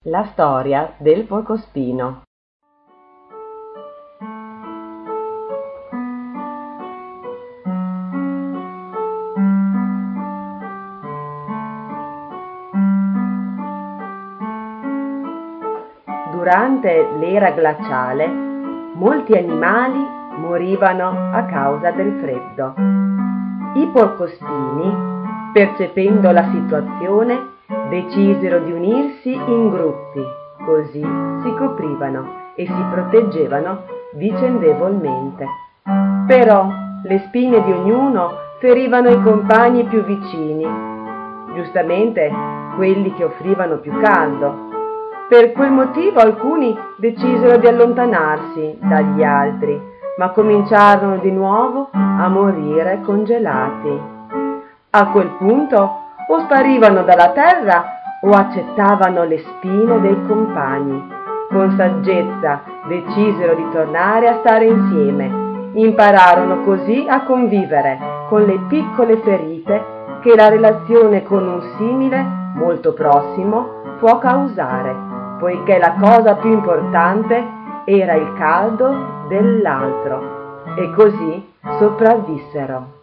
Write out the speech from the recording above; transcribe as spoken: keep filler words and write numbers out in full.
La storia del porcospino. Durante l'era glaciale, molti animali morivano a causa del freddo. I porcospini, percependo la situazione, decisero di unirsi in gruppi, così si coprivano e si proteggevano vicendevolmente. Però le spine di ognuno ferivano i compagni più vicini, giustamente quelli che offrivano più caldo. Per quel motivo alcuni decisero di allontanarsi dagli altri, ma cominciarono di nuovo a morire congelati. A quel punto o sparivano dalla terra o accettavano le spine dei compagni. Con saggezza decisero di tornare a stare insieme. Impararono così a convivere con le piccole ferite che la relazione con un simile molto prossimo può causare, poiché la cosa più importante era il caldo dell'altro. E così sopravvissero.